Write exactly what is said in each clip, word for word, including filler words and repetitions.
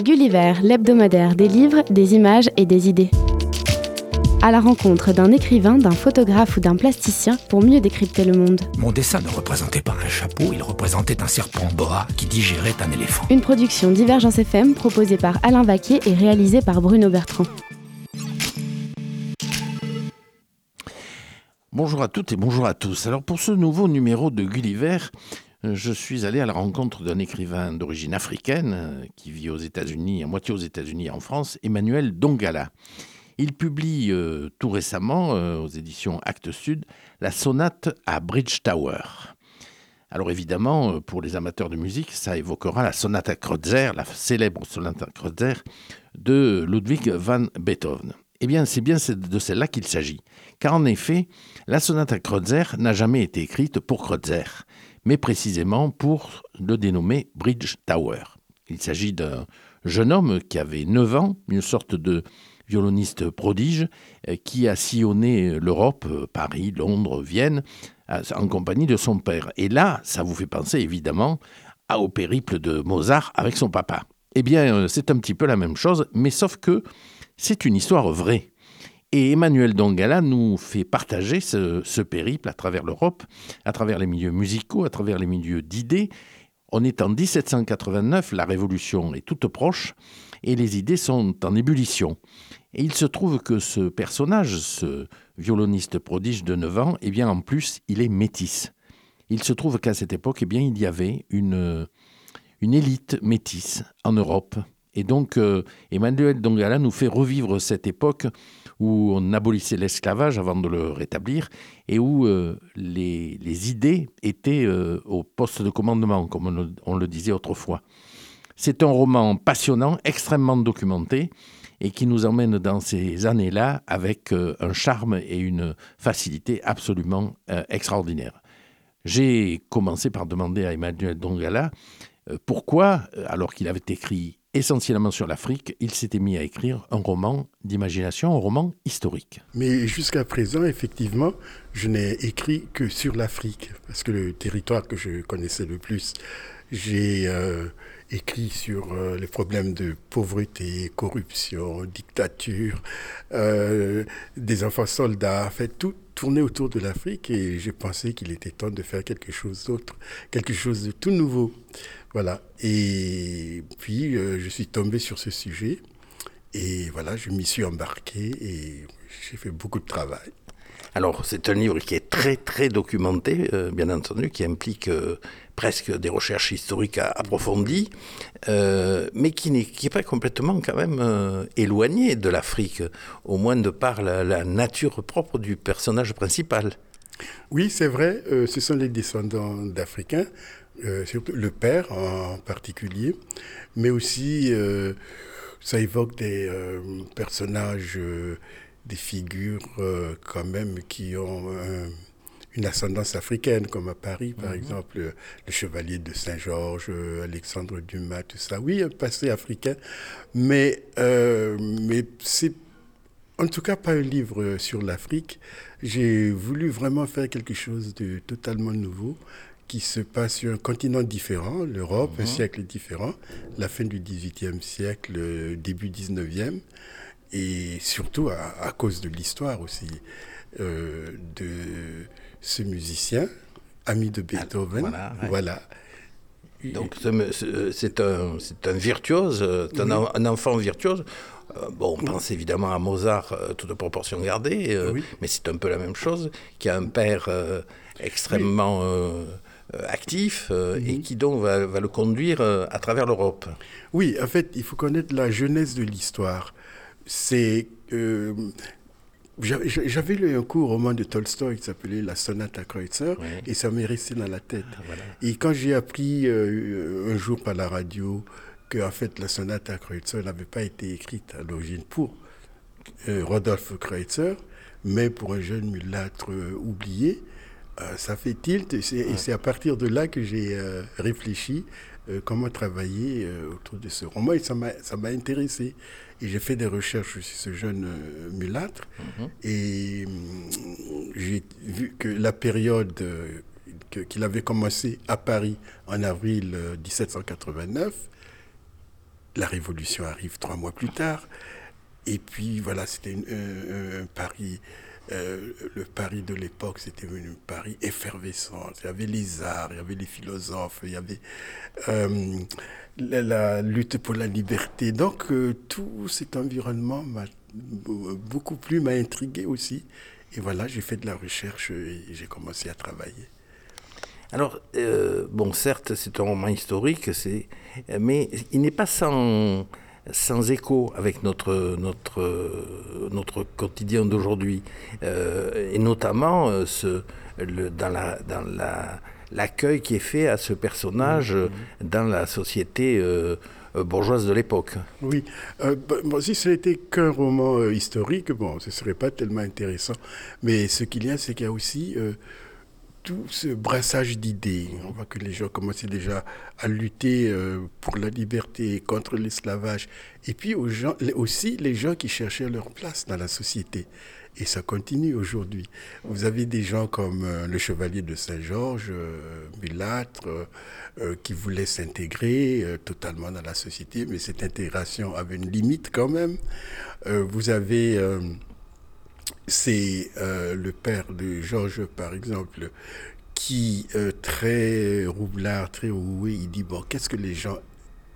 Gulliver, l'hebdomadaire des livres, des images et des idées. À la rencontre d'un écrivain, d'un photographe ou d'un plasticien pour mieux décrypter le monde. Mon dessin ne représentait pas un chapeau, il représentait un serpent boa qui digérait un éléphant. Une production Divergence F M proposée par Alain Vaquet et réalisée par Bruno Bertrand. Bonjour à toutes et bonjour à tous. Alors pour ce nouveau numéro de Gulliver, je suis allé à la rencontre d'un écrivain d'origine africaine qui vit aux États-Unis, à moitié aux États-Unis et en France, Emmanuel Dongala. Il publie euh, tout récemment, euh, aux éditions Actes Sud, la sonate à Bridge Tower. Alors évidemment, pour les amateurs de musique, ça évoquera la sonate à Kreutzer, la célèbre sonate à Kreutzer de Ludwig van Beethoven. Eh bien, c'est bien de celle-là qu'il s'agit. Car en effet, la sonate à Kreutzer n'a jamais été écrite pour Kreutzer, mais précisément pour le dénommer Bridge Tower. Il s'agit d'un jeune homme qui avait neuf ans, une sorte de violoniste prodige, qui a sillonné l'Europe, Paris, Londres, Vienne, en compagnie de son père. Et là, ça vous fait penser évidemment au périple de Mozart avec son papa. Eh bien, c'est un petit peu la même chose, mais sauf que c'est une histoire vraie. Et Emmanuel Dongala nous fait partager ce, ce périple à travers l'Europe, à travers les milieux musicaux, à travers les milieux d'idées. On est en dix-sept cent quatre-vingt-neuf, la Révolution est toute proche et les idées sont en ébullition. Et il se trouve que ce personnage, ce violoniste prodige de neuf ans, eh bien en plus, il est métis. Il se trouve qu'à cette époque, eh bien, il y avait une, une élite métisse en Europe. Et donc, euh, Emmanuel Dongala nous fait revivre cette époque où on abolissait l'esclavage avant de le rétablir et où euh, les, les idées étaient euh, au poste de commandement, comme on le, on le disait autrefois. C'est un roman passionnant, extrêmement documenté et qui nous emmène dans ces années-là avec euh, un charme et une facilité absolument euh, extraordinaires. J'ai commencé par demander à Emmanuel Dongala euh, pourquoi, alors qu'il avait écrit essentiellement sur l'Afrique, il s'était mis à écrire un roman d'imagination, un roman historique. Mais jusqu'à présent, effectivement, je n'ai écrit que sur l'Afrique, parce que le territoire que je connaissais le plus, j'ai euh, écrit sur euh, les problèmes de pauvreté, corruption, dictature, euh, des enfants soldats, en fait, tout tournait autour de l'Afrique et j'ai pensé qu'il était temps de faire quelque chose d'autre, quelque chose de tout nouveau. Voilà, et puis euh, je suis tombé sur ce sujet et voilà, je m'y suis embarqué et j'ai fait beaucoup de travail. Alors, c'est un livre qui est très, très documenté, euh, bien entendu, qui implique euh, presque des recherches historiques approfondies, euh, mais qui n'est qui est pas complètement quand même euh, éloigné de l'Afrique, au moins de par la, la nature propre du personnage principal. Oui, c'est vrai, euh, ce sont les descendants d'Africains, euh, surtout le père en particulier, mais aussi euh, ça évoque des euh, personnages, euh, des figures euh, quand même qui ont euh, une ascendance africaine, comme à Paris par mmh. exemple, euh, le chevalier de Saint-Georges, euh, Alexandre Dumas, tout ça. Oui, un passé africain, mais, euh, mais c'est en tout cas pas un livre sur l'Afrique. J'ai voulu vraiment faire quelque chose de totalement nouveau, qui se passe sur un continent différent, l'Europe, mmh. un siècle différent, la fin du dix-huitième siècle, début dix-neuvième, et surtout à, à cause de l'histoire aussi euh, de ce musicien, ami de Beethoven. Voilà. Ouais. voilà. Donc c'est un, c'est un virtuose, c'est un, oui. un enfant virtuose. Bon, on pense évidemment à Mozart, euh, toute proportion gardée, euh, oui. mais c'est un peu la même chose, qui a un père euh, extrêmement... Oui. Euh, actif euh, mm-hmm. et qui donc va, va le conduire euh, à travers l'Europe. Oui, en fait, il faut connaître la genèse de l'histoire. C'est... Euh, j'avais, j'avais lu un court roman de Tolstoï qui s'appelait La sonate à Kreutzer, oui. et ça m'est resté dans la tête. Ah, voilà. Et quand j'ai appris euh, un jour par la radio que en fait, la sonate à Kreutzer n'avait pas été écrite à l'origine pour euh, Rodolphe Kreutzer, mais pour un jeune mulâtre euh, oublié, Euh, ça fait tilt et c'est, et c'est à partir de là que j'ai euh, réfléchi euh, comment travailler euh, autour de ce roman et ça m'a, ça m'a intéressé. Et j'ai fait des recherches sur ce jeune euh, mulâtre mm-hmm. et euh, j'ai vu que la période euh, que, qu'il avait commencé à Paris en avril euh, dix-sept cent quatre-vingt-neuf la Révolution arrive trois mois plus tard. Et puis voilà, c'était une, un, un Paris, euh, le Paris de l'époque, c'était un Paris effervescent. Il y avait les arts, il y avait les philosophes, il y avait euh, la, la lutte pour la liberté. Donc euh, tout cet environnement m'a beaucoup plu, m'a intrigué aussi. Et voilà, j'ai fait de la recherche et j'ai commencé à travailler. Alors, euh, bon, certes, c'est un roman historique, c'est, mais il n'est pas sans, sans écho avec notre, notre, notre quotidien d'aujourd'hui. Euh, et notamment ce, le, dans, la, dans la, l'accueil qui est fait à ce personnage mmh. dans la société euh, bourgeoise de l'époque. Oui, euh, bon, si ce n'était qu'un roman euh, historique, bon, ce ne serait pas tellement intéressant. Mais ce qu'il y a, c'est qu'il y a aussi euh, tout ce brassage d'idées. On voit que les gens commençaient déjà à lutter euh, pour la liberté, contre l'esclavage. Et puis aux gens, aussi les gens qui cherchaient leur place dans la société. Et ça continue aujourd'hui. Vous avez des gens comme euh, le chevalier de Saint-Georges, euh, mulâtre, euh, euh, qui voulaient s'intégrer euh, totalement dans la société, mais cette intégration avait une limite quand même. Euh, vous avez, euh, c'est euh, le père de Georges, par exemple, qui, euh, très roublard, très roué, il dit, bon, qu'est-ce que les gens aiment ?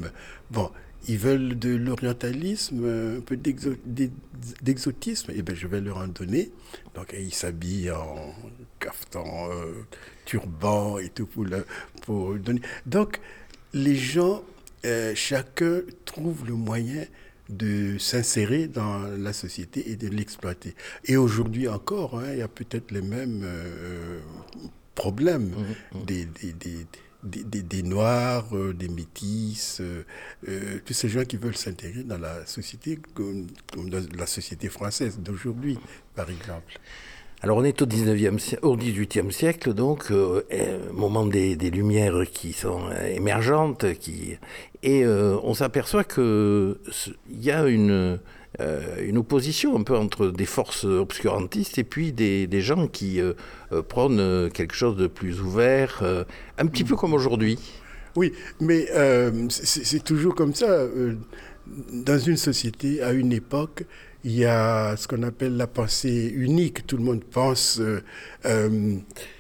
Bon, ils veulent de l'orientalisme, un peu d'exo- d'exotisme, et bien je vais leur en donner. Donc ils s'habillent en caftan, euh, turban et tout pour, le, pour donner. Donc les gens, euh, chacun trouve le moyen de s'insérer dans la société et de l'exploiter. Et aujourd'hui encore, hein, il y a peut-être les mêmes euh, problèmes mmh, mmh. des... des, des Des, des, des Noirs, euh, des Métis, euh, euh, tous ces gens qui veulent s'intégrer dans la société, comme, comme dans la société française d'aujourd'hui, par exemple. Alors on est au dix-neuvième, au dix-huitième siècle, donc, euh, moment des, des lumières qui sont émergentes, qui, et euh, on s'aperçoit qu'il y a une... Euh, une opposition un peu entre des forces obscurantistes et puis des, des gens qui euh, euh, prônent quelque chose de plus ouvert, euh, un petit peu comme aujourd'hui. Oui, mais euh, c'est, c'est toujours comme ça. Euh, dans une société, à une époque, il y a ce qu'on appelle la pensée unique. Tout le monde pense euh, euh,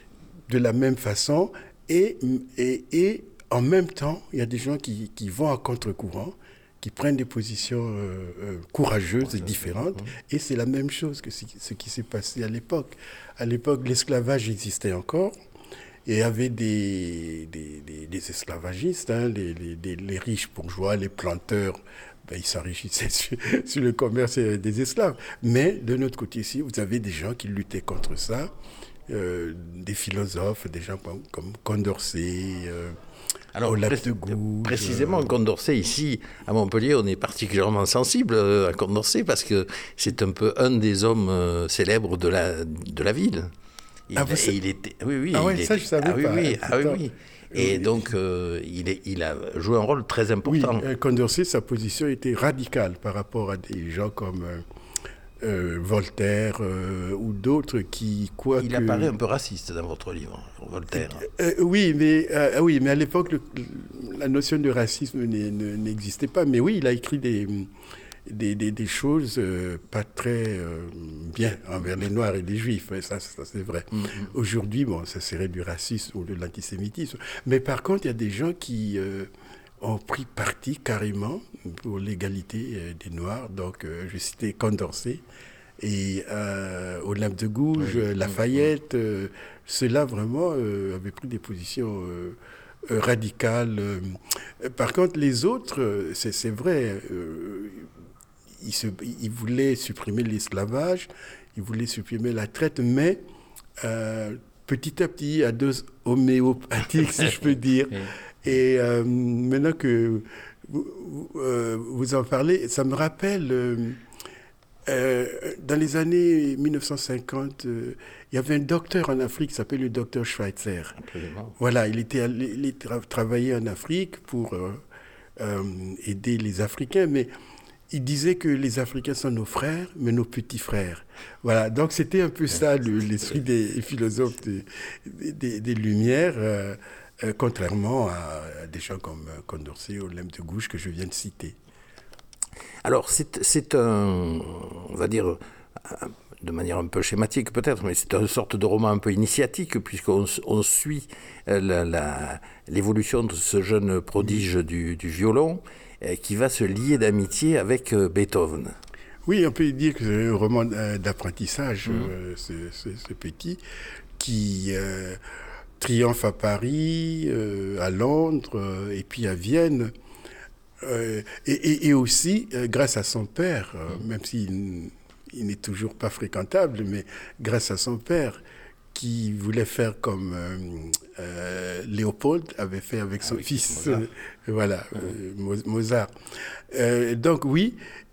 de la même façon et, et, et en même temps, il y a des gens qui, qui vont à contre-courant, qui prennent des positions euh, euh, courageuses et différentes. Et c'est la même chose que ce qui s'est passé à l'époque. À l'époque, l'esclavage existait encore. Et il y avait des, des, des, des esclavagistes, hein, les, les, les riches bourgeois, les planteurs, ben, ils s'enrichissaient sur, sur le commerce des esclaves. Mais de notre côté ici, vous avez des gens qui luttaient contre ça, euh, des philosophes, des gens comme, comme Condorcet, euh, Alors, pré- précisément, Condorcet, ici, à Montpellier, on est particulièrement sensible à Condorcet parce que c'est un peu un des hommes euh, célèbres de la, de la ville. Il, ah, vous et il était, oui, oui, ah ouais, il ça, était, je savais ah, oui, pas. Oui, ah, oui, oui. Et oui. donc, euh, il, est, il a joué un rôle très important. Oui, Condorcet, sa position était radicale par rapport à des gens comme... Euh, Euh, Voltaire euh, ou d'autres qui quoi il que... apparaît un peu raciste dans votre livre, Voltaire. Euh, euh, oui, mais euh, oui, mais à l'époque le, la notion de racisme n'existait pas. Mais oui, il a écrit des des, des, des choses euh, pas très euh, bien envers les Noirs et les Juifs. Ça, ça c'est vrai. Mm-hmm. Aujourd'hui, bon, ça serait du racisme ou de l'antisémitisme. Mais par contre, il y a des gens qui euh, ont pris parti carrément pour l'égalité euh, des Noirs. Donc, euh, je citais Condorcet et euh, Olympe de Gouges, oui, Lafayette. Euh, Ceux-là, vraiment, euh, avaient pris des positions euh, euh, radicales. Euh, par contre, les autres, euh, c'est, c'est vrai, euh, ils, se, ils voulaient supprimer l'esclavage, ils voulaient supprimer la traite, mais euh, petit à petit, à dose homéopathique, si je peux dire. Et euh, maintenant que vous, euh, vous en parlez, ça me rappelle, euh, euh, dans les années mille neuf cent cinquante, euh, il y avait un docteur en Afrique qui s'appelle le docteur Schweitzer. Absolument. Voilà, il était allé il tra- travailler en Afrique pour euh, euh, aider les Africains, mais il disait que les Africains sont nos frères, mais nos petits frères. Voilà, donc c'était un peu ça le, l'esprit des philosophes des, des, des Lumières. Euh, euh, contrairement à, à des gens comme euh, Condorcet ou Lem de Gouges que je viens de citer. Alors, c'est, c'est un, on va dire, de manière un peu schématique peut-être, mais c'est une sorte de roman un peu initiatique, puisqu'on on suit la, la, l'évolution de ce jeune prodige du, du violon, qui va se lier d'amitié avec Beethoven. Oui, on peut dire que c'est un roman d'apprentissage, mmh. euh, ce, ce, ce petit, qui euh, triomphe à Paris, euh, à Londres, euh, et puis à Vienne. Euh, et, et, et aussi, euh, grâce à son père, euh, mmh. même s'il il n'est toujours pas fréquentable, mais grâce à son père, qui voulait faire comme euh, euh, Léopold avait fait avec son ah oui, fils, Mozart. Euh, voilà, mmh. euh, Mozart. Euh, donc oui,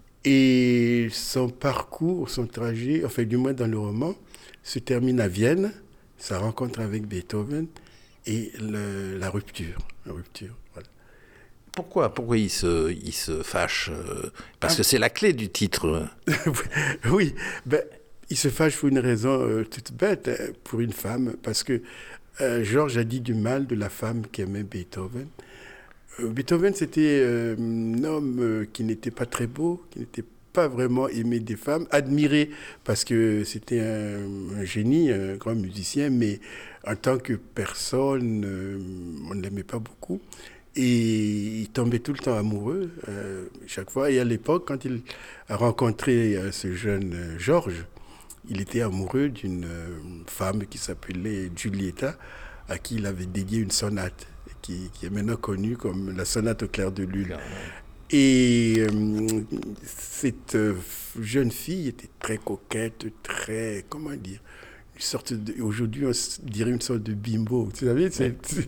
et son parcours, son trajet, enfin du moins dans le roman, se termine à Vienne, sa rencontre avec Beethoven et le, la rupture, la rupture, voilà. Pourquoi, pourquoi il se, il se fâche? Parce ah. que c'est la clé du titre. Oui, ben, il se fâche pour une raison euh, toute bête, hein, pour une femme, parce que euh, Georges a dit du mal de la femme qui aimait Beethoven. Euh, Beethoven, c'était euh, un homme euh, qui n'était pas très beau, qui n'était pas vraiment aimé des femmes, admiré parce que c'était un, un génie, un grand musicien, mais en tant que personne, euh, on ne l'aimait pas beaucoup. Et il tombait tout le temps amoureux, euh, chaque fois. Et à l'époque, quand il a rencontré euh, ce jeune euh, Georges, il était amoureux d'une euh, femme qui s'appelait Giulietta, à qui il avait dédié une sonate, qui, qui est maintenant connue comme la sonate au clair de lune. Et euh, cette euh, jeune fille était très coquette, très, comment dire, une sorte de, aujourd'hui on dirait une sorte de bimbo, tu savez, c'est, c'est,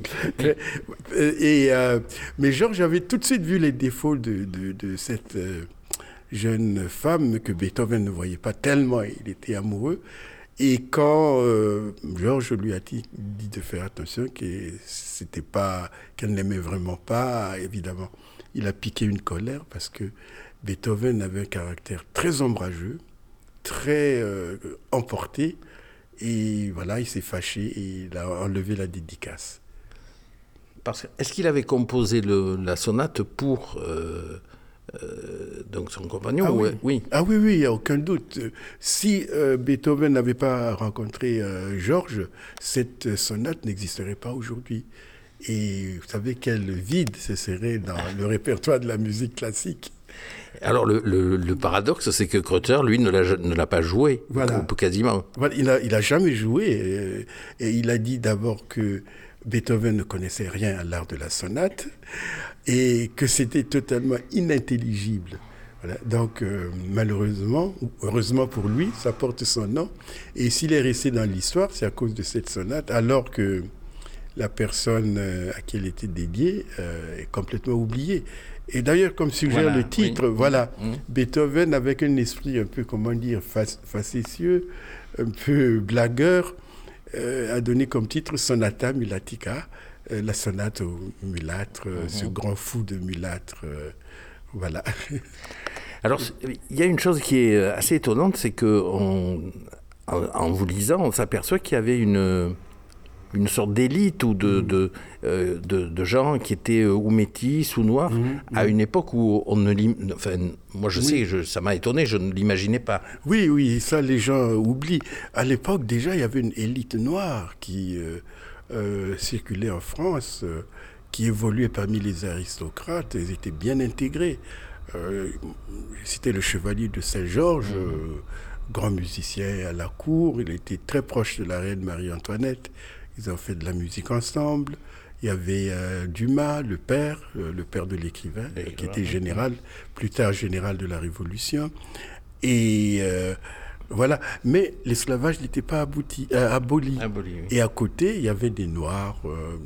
et, euh, mais Georges avait tout de suite vu les défauts de, de, de cette euh, jeune femme que Beethoven ne voyait pas tellement, il était amoureux. Et quand euh, Georges lui a dit, dit de faire attention, que c'était pas, qu'elle n'aimait vraiment pas, évidemment, il a piqué une colère parce que Beethoven avait un caractère très ombrageux, très euh, emporté. Et voilà, il s'est fâché et il a enlevé la dédicace. Parce que, est-ce qu'il avait composé le, la sonate pour euh, euh, donc son compagnon? Ah oui, ouais, oui. Ah oui, oui, il n'y a aucun doute. Si euh, Beethoven n'avait pas rencontré euh, Georges, cette sonate n'existerait pas aujourd'hui. Et vous savez quel vide ce serait dans le répertoire de la musique classique. Alors, le, le, le paradoxe, c'est que Kreutzer, lui, ne l'a, ne l'a pas joué, voilà. quasiment. Voilà, il n'a il a jamais joué. Et, et il a dit d'abord que Beethoven ne connaissait rien à l'art de la sonate et que c'était totalement inintelligible. Voilà. Donc, euh, malheureusement, ou heureusement pour lui, ça porte son nom. Et s'il est resté dans l'histoire, c'est à cause de cette sonate, alors que la personne à qui elle était dédiée euh, est complètement oubliée. Et d'ailleurs, comme suggère voilà, le titre, oui. voilà, mmh. Beethoven, avec un esprit un peu, comment dire, facétieux, un peu blagueur, euh, a donné comme titre Sonata Mulatica, euh, la sonate au mulâtre, mmh. ce grand fou de mulâtre, euh, voilà. Alors, il y a une chose qui est assez étonnante, c'est qu'en en vous lisant, on s'aperçoit qu'il y avait une... une sorte d'élite ou de, mmh. de, euh, de, de gens qui étaient ou métis ou noirs, mmh. à une époque où on ne... Enfin, moi, je oui. sais, je, ça m'a étonné, je ne l'imaginais pas. Oui, oui, ça, les gens oublient. À l'époque, déjà, il y avait une élite noire qui euh, euh, circulait en France, euh, qui évoluait parmi les aristocrates. Ils étaient bien intégrés. Euh, c'était le chevalier de Saint-Georges, mmh. euh, grand musicien à la cour. Il était très proche de la reine Marie-Antoinette. Ils ont fait de la musique ensemble. Il y avait euh, Dumas, le père, euh, le père de l'écrivain, euh, qui était général, plus tard général de la Révolution. Et euh, voilà. Mais l'esclavage n'était pas abouti, euh, aboli. aboli oui. Et à côté, il y avait des Noirs, euh,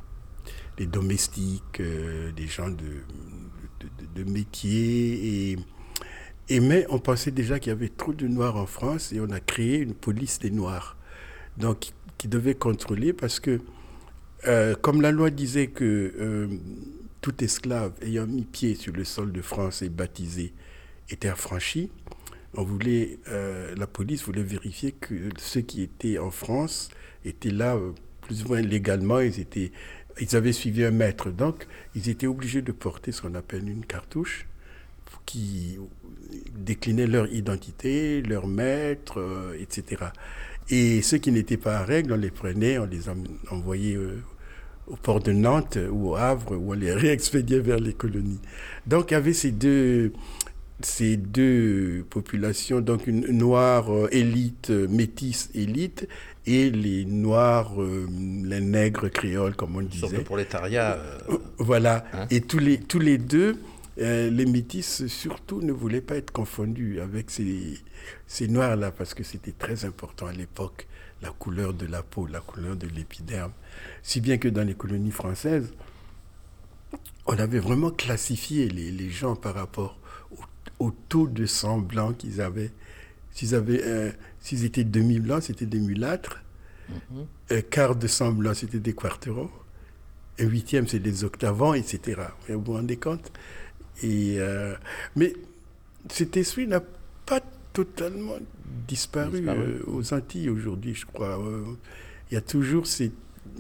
des domestiques, euh, des gens de, de, de, de métier. Et, et mais on pensait déjà qu'il y avait trop de Noirs en France et on a créé une police des Noirs. Donc, qui devait contrôler parce que, euh, comme la loi disait que euh, tout esclave ayant mis pied sur le sol de France et baptisé était affranchi, on voulait, euh, la police voulait vérifier que ceux qui étaient en France étaient là euh, plus ou moins légalement, ils étaient ils avaient suivi un maître. Donc, ils étaient obligés de porter ce qu'on appelle une cartouche qui déclinait leur identité, leur maître, euh, et cetera. Et ceux qui n'étaient pas à règle, on les prenait, on les envoyait euh, au port de Nantes ou au Havre, où on les réexpédiait vers les colonies. Donc, il y avait ces deux, ces deux populations, donc une noire euh, élite, euh, métisse élite, et les noirs, euh, les nègres créoles, comme on disait. Sorte de prolétariat. Euh... Voilà. Hein? Et tous les, tous les deux, euh, les métis surtout ne voulaient pas être confondus avec ces, ces noirs-là, parce que c'était très important à l'époque, la couleur de la peau, la couleur de l'épiderme. Si bien que dans les colonies françaises, on avait vraiment classifié les, les gens par rapport au, au taux de sang blanc qu'ils avaient. S'ils, avaient, euh, s'ils étaient demi-blancs, c'était des mulâtres. Mm-hmm. Un quart de sang blanc, c'était des quarterons. Un huitième, c'est des octavants, et cetera. Vous vous rendez compte? Et, euh, mais cet esprit n'a pas totalement disparu, disparu. Euh, aux Antilles aujourd'hui, je crois. Euh, il y a toujours cette,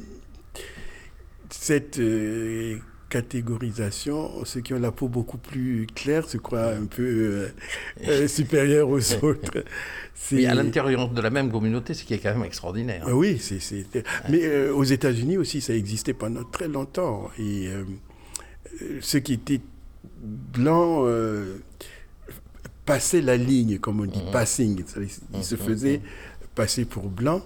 cette euh, catégorisation. Ceux qui ont la peau beaucoup plus claire se croient un peu euh, euh, supérieurs aux autres. C'est... Mais à l'intérieur de la même communauté, ce qui est quand même extraordinaire. Hein. Oui, c'est, c'est... Ouais. Mais euh, aux États-Unis aussi, ça existait pendant très longtemps. Et euh, ceux qui étaient blancs euh, passaient la ligne, comme on dit, mmh. passing. Ils mmh. se faisaient mmh. passer pour blancs.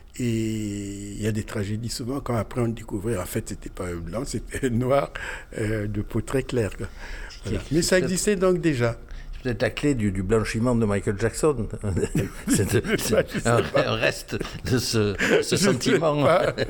Et il y a des tragédies souvent quand après on découvrait en fait c'était pas un blanc, c'était un noir euh, de peau très claire. Voilà. Mais ça existait donc déjà. C'est peut-être la clé du, du blanchiment de Michael Jackson. c'est, de, c'est un, un reste de ce, ce sentiment.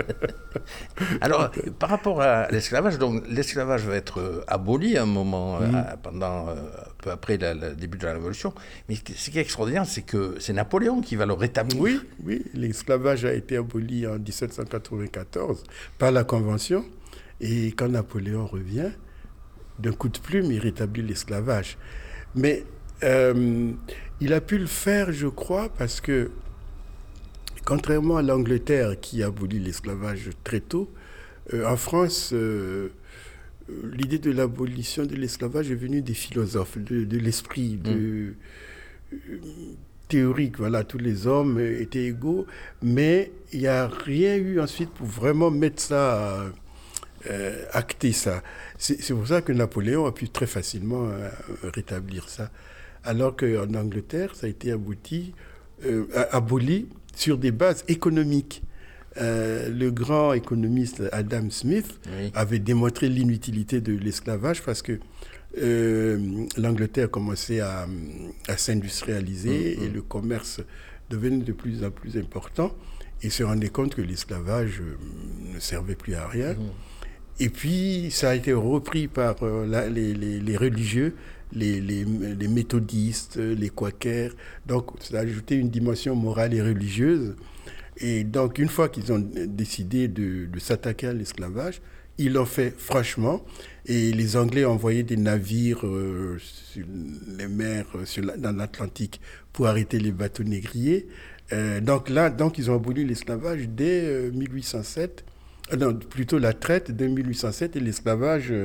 Alors, par rapport à l'esclavage, donc l'esclavage va être aboli à un moment, mmh. euh, pendant, euh, peu après le début de la Révolution. Mais ce qui est extraordinaire, c'est que c'est Napoléon qui va le rétablir. Oui, oui, l'esclavage a été aboli en dix-sept cent quatre-vingt-quatorze par la Convention. Et quand Napoléon revient, d'un coup de plume, il rétablit l'esclavage. Mais euh, il a pu le faire, je crois, parce que, contrairement à l'Angleterre qui abolit l'esclavage très tôt, euh, en France, euh, l'idée de l'abolition de l'esclavage est venue des philosophes, de, de l'esprit de, mmh. euh, théorique. Voilà, tous les hommes étaient égaux, mais il n'y a rien eu ensuite pour vraiment mettre ça... Euh, acter ça. C'est, c'est pour ça que Napoléon a pu très facilement euh, rétablir ça. Alors qu'en Angleterre, ça a été abouti, euh, aboli sur des bases économiques. Euh, le grand économiste Adam Smith oui. avait démontré l'inutilité de l'esclavage parce que euh, l'Angleterre commençait à, à s'industrialiser mmh, et mmh. le commerce devenait de plus en plus important et se rendait compte que l'esclavage ne servait plus à rien. Mmh. Et puis, ça a été repris par euh, la, les, les, les religieux, les, les, les méthodistes, les quakers. Donc, ça a ajouté une dimension morale et religieuse. Et donc, une fois qu'ils ont décidé de, de s'attaquer à l'esclavage, ils l'ont fait franchement. Et les Anglais ont envoyé des navires euh, sur les mers, sur la, dans l'Atlantique, pour arrêter les bateaux négriers. Euh, donc là, donc, ils ont aboli l'esclavage dès euh, mille huit cent sept. Non, plutôt la traite de mille huit cent sept et l'esclavage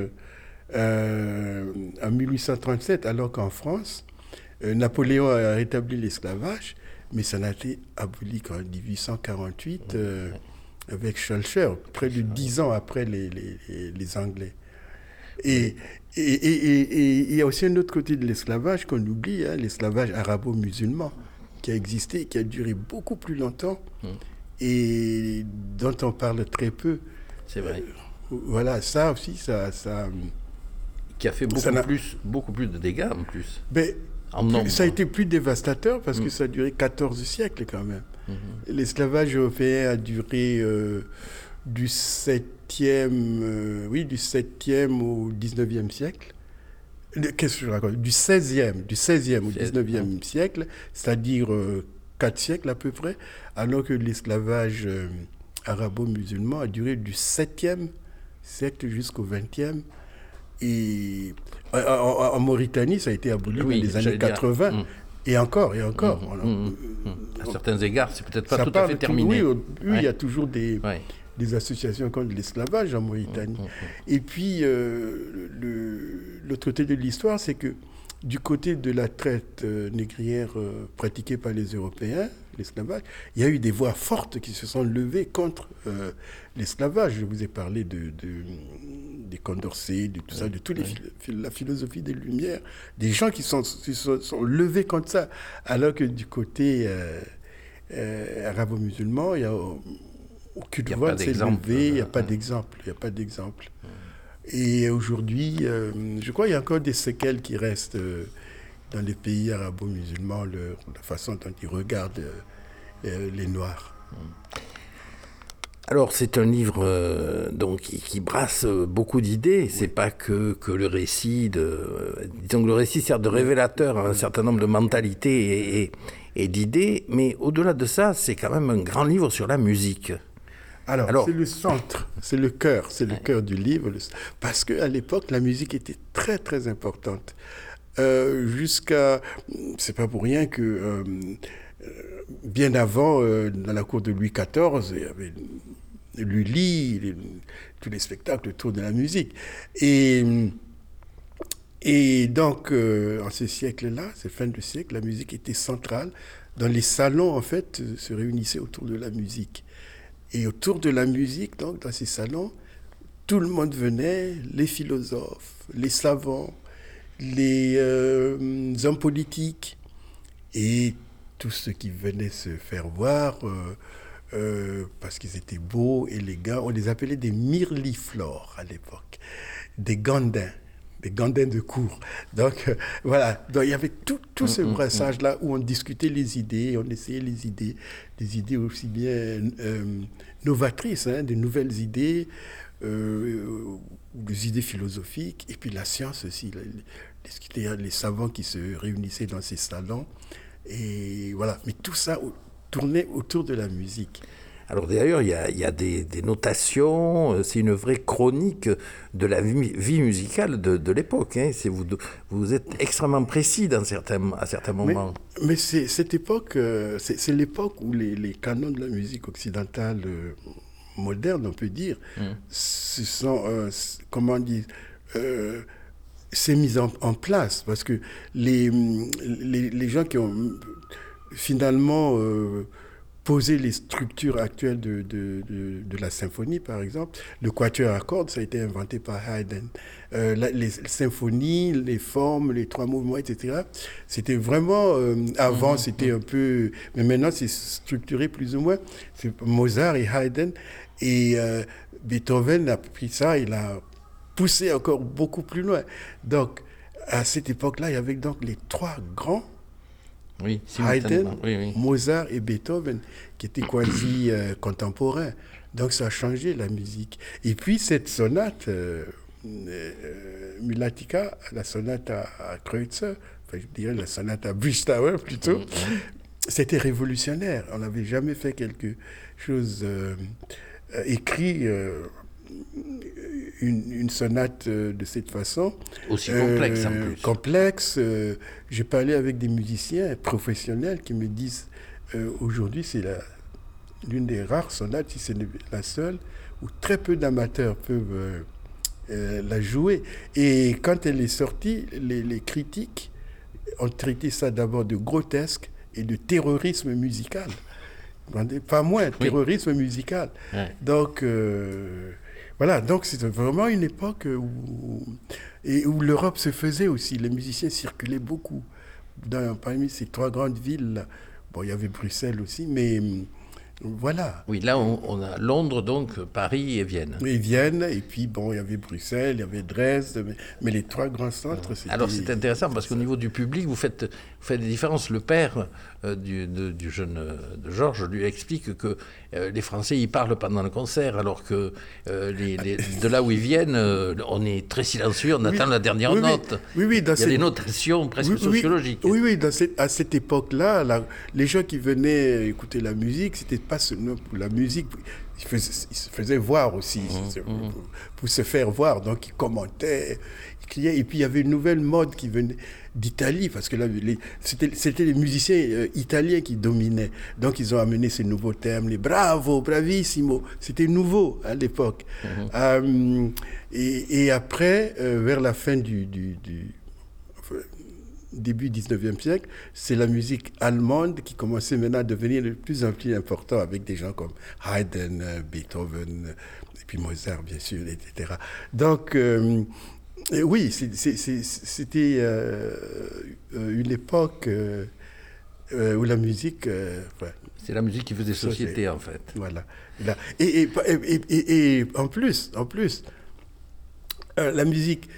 euh, en mille huit cent trente-sept, alors qu'en France, euh, Napoléon a rétabli l'esclavage, mais ça n'a été aboli qu'en dix-huit cent quarante-huit euh, avec Schœlcher, près de dix ans après les, les, les Anglais. Et il et, et, et, et, y a aussi un autre côté de l'esclavage qu'on oublie, hein, l'esclavage arabo-musulman, qui a existé et qui a duré beaucoup plus longtemps. Mmh. Et dont on parle très peu. C'est vrai. Euh, voilà, ça aussi, ça... ça qui a fait beaucoup, plus, beaucoup plus de dégâts, en plus. Mais, en nombre. Ça a été plus dévastateur, parce mmh. que ça a duré quatorze siècles, quand même. Mmh. L'esclavage européen a duré euh, du septième, euh, oui, du septième au dix-neuvième siècle. Qu'est-ce que je raconte ? Du seizième, du seizième au dix-neuvième mmh. siècle, c'est-à-dire... Euh, quatre siècles à peu près, alors que l'esclavage euh, arabo-musulman a duré du septième siècle jusqu'au vingtième. Et en, en, en Mauritanie, ça a été aboli oui, dans les années quatre-vingts. Mmh. Et encore, et encore. Mmh, on, mmh, mmh. À certains égards, c'est peut-être pas tout à fait terminé. Oui, oui, il ouais. y a toujours des, ouais. des associations contre l'esclavage en Mauritanie. Mmh, mmh. Et puis, euh, le, l'autre côté de l'histoire, c'est que du côté de la traite euh, négrière euh, pratiquée par les Européens, l'esclavage, il y a eu des voix fortes qui se sont levées contre euh, l'esclavage. Je vous ai parlé de, de, des Condorcet, de tout ça, de toute oui. la philosophie des Lumières, des gens qui sont, qui sont, sont levés contre ça, alors que du côté euh, euh, arabo-musulman, il y a aucune voix qui s'est levée, il n'y a pas d'exemple, il n'y a pas d'exemple. Et aujourd'hui, euh, je crois qu'il y a encore des séquelles qui restent euh, dans les pays arabo-musulmans, le, la façon dont ils regardent euh, les Noirs. Alors, c'est un livre euh, donc, qui, qui brasse beaucoup d'idées. Oui. C'est pas que, que le récit de... Euh, disons que le récit sert de révélateur à un certain nombre de mentalités et, et, et d'idées, mais au-delà de ça, c'est quand même un grand livre sur la musique. Alors, Alors, c'est le centre, c'est le cœur, c'est le ouais. cœur du livre, parce qu'à l'époque, la musique était très, très importante. Euh, jusqu'à... C'est pas pour rien que, euh, bien avant, euh, dans la cour de Louis quatorze, il y avait Lully, les, tous les spectacles autour de la musique. Et, et donc, euh, en ce siècle-là, cette fin de siècle, la musique était centrale. Dans les salons, en fait, se réunissaient autour de la musique. Et autour de la musique, donc, dans ces salons, tout le monde venait, les philosophes, les savants, les euh, hommes politiques, et tous ceux qui venaient se faire voir, euh, euh, parce qu'ils étaient beaux, élégants. On les appelait des mirliflores à l'époque, des gandins, des gandins de cour. Donc, euh, voilà. Donc, il y avait tout, tout ce brassage-là où on discutait les idées, on essayait les idées, des idées aussi bien euh, novatrices, hein, de nouvelles idées, euh, des idées philosophiques, et puis la science aussi. Les, les, les savants qui se réunissaient dans ces salons. Et voilà. Mais tout ça tournait autour de la musique. Alors d'ailleurs, il y a, il y a des, des notations, c'est une vraie chronique de la vie, vie musicale de, de l'époque. Hein. C'est, vous, vous êtes extrêmement précis dans certains, à certains moments. Mais, mais c'est, cette époque, c'est, c'est l'époque où les, les canons de la musique occidentale euh, moderne, on peut dire, mmh. ce sont, euh, comment dire, euh, c'est mis en, en place. Parce que les, les, les gens qui ont finalement... Euh, poser les structures actuelles de, de, de, de la symphonie, par exemple. Le quatuor à cordes, ça a été inventé par Haydn. Euh, la, les, les symphonies, les formes, les trois mouvements, et cetera. C'était vraiment... Euh, avant, mmh, c'était mmh. un peu... Mais maintenant, c'est structuré plus ou moins. C'est Mozart et Haydn. Et euh, Beethoven a pris ça, il a poussé encore beaucoup plus loin. Donc, à cette époque-là, il y avait donc les trois grands, Oui, Haydn, oui, oui. Mozart et Beethoven, qui étaient quasi euh, contemporains. Donc ça a changé la musique. Et puis cette sonate, euh, euh, Mulatika, la sonate à, à Kreutzer, enfin je dirais la sonate à Brichtauer plutôt, mm-hmm. c'était révolutionnaire. On n'avait jamais fait quelque chose euh, euh, écrit... Euh, Une, une sonate euh, de cette façon. Aussi complexe euh, en plus. Complexe. Euh, j'ai parlé avec des musiciens professionnels qui me disent euh, aujourd'hui c'est la, l'une des rares sonates, si ce n'est la seule, où très peu d'amateurs peuvent euh, euh, la jouer. Et quand elle est sortie, les, les critiques ont traité ça d'abord de grotesque et de terrorisme musical. Pas moins, terrorisme oui. musical. Ouais. Donc... Euh, Voilà, donc c'est vraiment une époque où, et où l'Europe se faisait aussi. Les musiciens circulaient beaucoup. Dans, parmi ces trois grandes villes, bon, il y avait Bruxelles aussi, mais voilà. Oui, là, on, on a Londres, donc Paris et Vienne. Et Vienne, et puis bon, il y avait Bruxelles, il y avait Dresde, mais, mais les trois grands centres, c'était... Alors, c'est intéressant, parce qu'au niveau du public, vous faites, vous faites des différences. Le père euh, du, de, du jeune euh, de Georges lui explique que euh, les Français, ils parlent pendant le concert, alors que euh, les, les, de là où ils viennent, euh, on est très silencieux, on oui, attend la dernière oui, note. Oui, oui, dans il y a cette... des notations presque oui, sociologiques. Oui, oui, dans cette, à cette époque-là, la, les gens qui venaient écouter la musique, c'était pas seulement pour la musique, ils, faisaient, ils se faisaient voir aussi, mmh, pour, mmh. pour se faire voir. Donc ils commentaient, ils criait. Et puis il y avait une nouvelle mode qui venait d'Italie, parce que là, les, c'était, c'était les musiciens euh, italiens qui dominaient. Donc ils ont amené ces nouveaux termes, les bravo, bravissimo. C'était nouveau à l'époque. Mmh. Euh, et, et après, euh, vers la fin du, du, du enfin, début dix-neuvième siècle, c'est la musique allemande qui commençait maintenant à devenir de plus en plus important, avec des gens comme Haydn, Beethoven, et puis Mozart, bien sûr, et cetera. Donc, euh, oui, c'est, c'est, c'est, c'était euh, une époque euh, où la musique... Euh, ouais, c'est la musique qui faisait société, en fait. Voilà. Et, et, et, et, et en plus, en plus euh, la musique...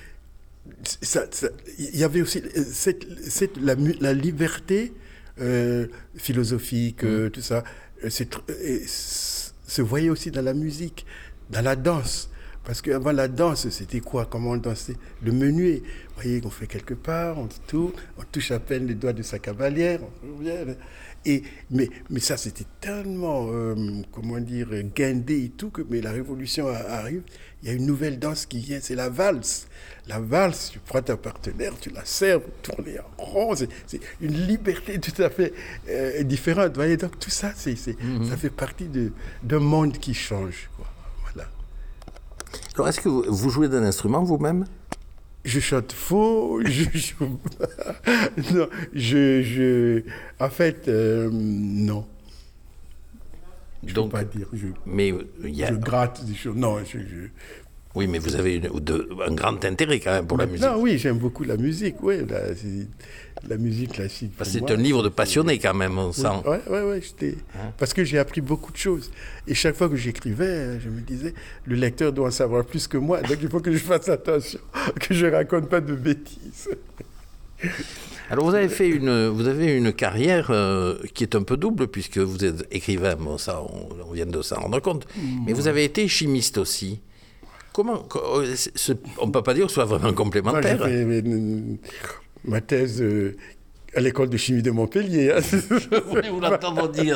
Il y avait aussi cette, cette, la, la liberté euh, philosophique, euh, tout ça, c'est, et, se voyait aussi dans la musique, dans la danse. Parce qu'avant la danse, c'était quoi? Comment on dansait? Le menuet. Vous voyez, on fait quelque part, on tourne, on touche à peine les doigts de sa cavalière. Et, mais, mais ça, c'était tellement, euh, comment dire, guindé et tout, que mais la révolution arrive. Il y a une nouvelle danse qui vient, c'est la valse. La valse, tu prends ta partenaire, tu la sers, vous tournez en rond. C'est, c'est une liberté tout à fait euh, différente. Vous voyez, donc tout ça, c'est, c'est, mm-hmm. ça fait partie de, d'un monde qui change, quoi. Voilà. Alors, est-ce que vous, vous jouez d'un instrument vous-même? Je chante faux, je joue... non, je, je... En fait, euh, non. Je ne peux pas dire. Je, mais y a... je gratte des choses. Non, je... je... Oui, mais vous avez une, de, un grand intérêt quand même pour Maintenant, la musique. Oui, j'aime beaucoup la musique, oui, la, la musique classique. Parce c'est moi, un livre de passionné quand même, on sent. Oui, oui, oui, j'étais... Hein? Parce que j'ai appris beaucoup de choses. Et chaque fois que j'écrivais, je me disais, le lecteur doit en savoir plus que moi, donc il faut que je fasse attention, que je ne raconte pas de bêtises. Alors vous avez fait une, vous avez une carrière euh, qui est un peu double, puisque vous êtes écrivain, bon ça, on, on vient de s'en rendre compte, mmh. mais vous avez été chimiste aussi. Comment, on ne peut pas dire que ce soit vraiment complémentaire. Moi, j'ai fait ma thèse euh, à l'école de chimie de Montpellier. Hein. Je voulais vous l'entendre dire.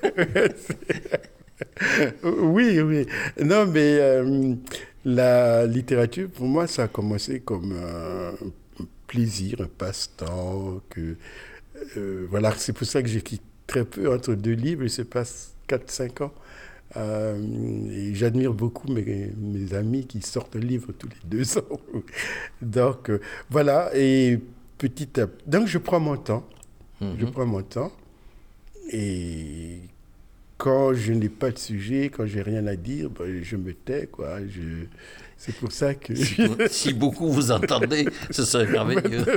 Oui, oui. Non, mais euh, la littérature, pour moi, ça a commencé comme un plaisir, un passe-temps. Que, euh, voilà, c'est pour ça que j'écris très peu, entre deux livres, il se passe quatre cinq ans. Euh, et j'admire beaucoup mes, mes amis qui sortent un livre tous les deux ans. Donc, euh, voilà. Et petit à petit. Donc, je prends mon temps. Mm-hmm. Je prends mon temps. Et quand je n'ai pas de sujet, quand j'ai rien à dire, ben, je me tais, quoi. Je... C'est pour ça que... Si, si beaucoup vous entendez, ce serait merveilleux.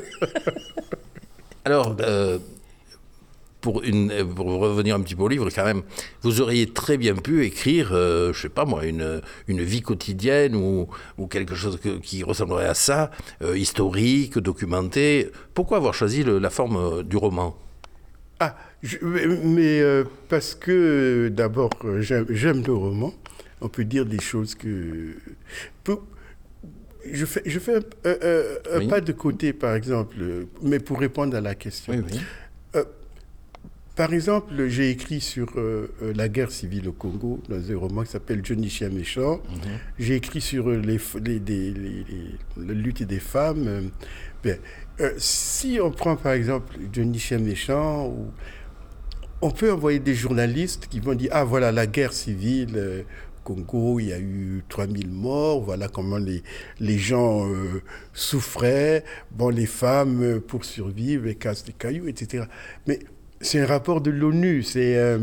Alors... Euh... Pour, une, pour revenir un petit peu au livre, quand même, vous auriez très bien pu écrire, euh, je ne sais pas moi, une, une vie quotidienne ou, ou quelque chose que, qui ressemblerait à ça, euh, historique, documenté. Pourquoi avoir choisi le, la forme du roman? Ah, je, mais euh, parce que d'abord, j'aime, j'aime le roman. On peut dire des choses que... Pour, je fais, je fais un, un, un, un oui. pas de côté, par exemple, mais pour répondre à la question. Oui, oui. Euh, Par exemple, j'ai écrit sur euh, la guerre civile au Congo, dans un roman qui s'appelle Johnny Chien Méchant. Mm-hmm. J'ai écrit sur les, les, les, les, les, la lutte des femmes. Bien, euh, si on prend par exemple Johnny Chien Méchant, ou, on peut envoyer des journalistes qui vont dire « Ah voilà, la guerre civile euh, au Congo, il y a eu trois mille morts, voilà comment les, les gens euh, souffraient. Bon, les femmes, euh, pour survivre, elles cassent des cailloux, et cetera » Mais c'est un rapport de l'ONU. C'est euh,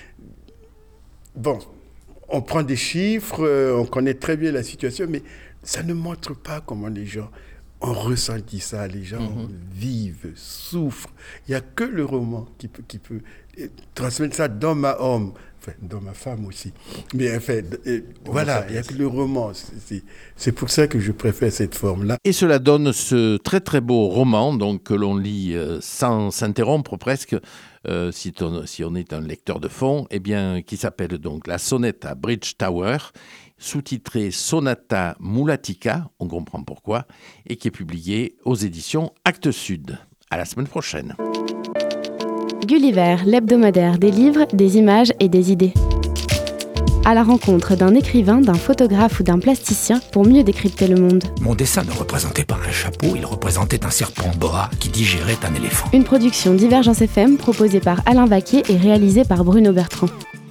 bon, on prend des chiffres, euh, on connaît très bien la situation, mais ça ne montre pas comment les gens ont ressenti ça. Les gens mm-hmm. vivent, souffrent. Il n'y a que le roman qui peut, qui peut transmettre ça d'homme à homme, enfin d'homme à femme aussi. Mais enfin, euh, voilà, il n'y a que le roman. C'est, c'est, c'est pour ça que je préfère cette forme-là. Et cela donne ce très très beau roman, donc que l'on lit euh, sans s'interrompre presque. Euh, si, on, si on est un lecteur de fond, eh bien, qui s'appelle donc La Sonnette à Bridge Tower, sous-titré Sonata Mulatica, on comprend pourquoi, et qui est publié aux éditions Actes Sud. À la semaine prochaine. Gulliver, l'hebdomadaire des livres, des images et des idées. À la rencontre d'un écrivain, d'un photographe ou d'un plasticien pour mieux décrypter le monde. Mon dessin ne représentait pas un chapeau, il représentait un serpent boa qui digérait un éléphant. Une production Divergence F M proposée par Alain Vaquet et réalisée par Bruno Bertrand.